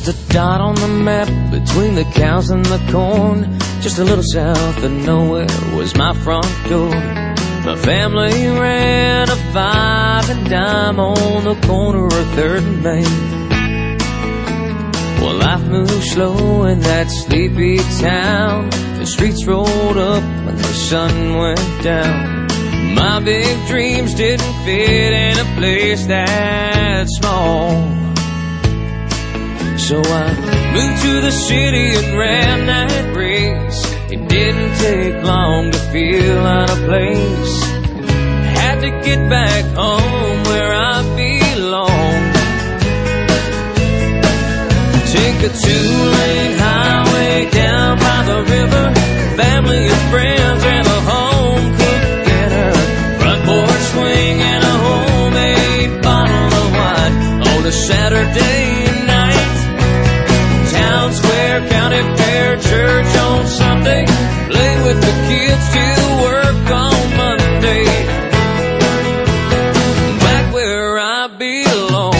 Just a dot on the map between the cows and the corn. Just a little south of nowhere was my front door. My family ran a 5 and dime on the corner of 3rd and Main. Well, life moved slow in that sleepy town. The streets rolled up when the sun went down. My big dreams didn't fit in a place that small. So I moved to the city and ran that race. It didn't take long to feel out of place. Had to get back home where I belong. Take a 2-lane highway down by the river. Family and friends and a home-cooked dinner. Front porch swing and a homemade bottle of wine on a Saturday night. Town square, county fair, church on Sunday. Play with the kids till work on Monday. Back where I belong.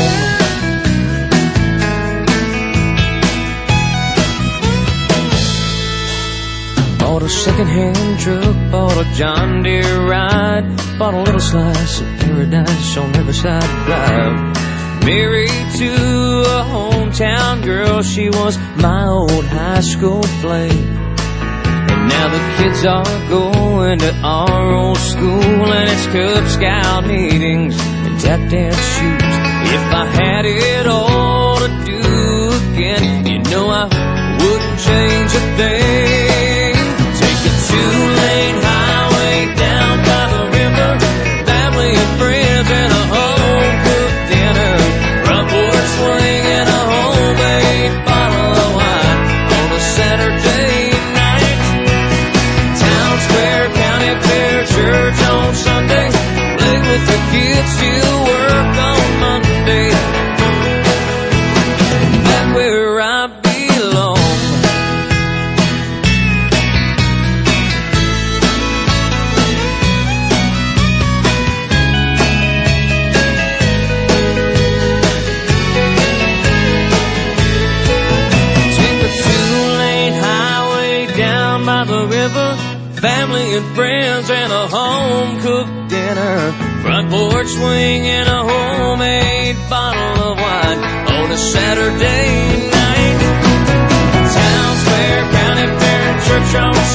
Bought a second-hand truck, bought a John Deere ride. Bought a little slice of paradise on Riverside Drive. Married to a hometown girl, she was my old high school flame. And now the kids are going to our old school, and it's Cub Scout meetings and tap dance shoots. If I had it all to do again, you know I wouldn't change a thing. Take a 2-lane highway down by the river. Family and friends and a home-cooked dinner. Front porch swing and a homemade bottle of wine on a Saturday night. Town square, county fair, church on Sunday. Play with the kids till work on Monday. Back where I belong. Family and friends and a home-cooked dinner. Front porch swing and a homemade bottle of wine on a Saturday night. Town square, county fair, church on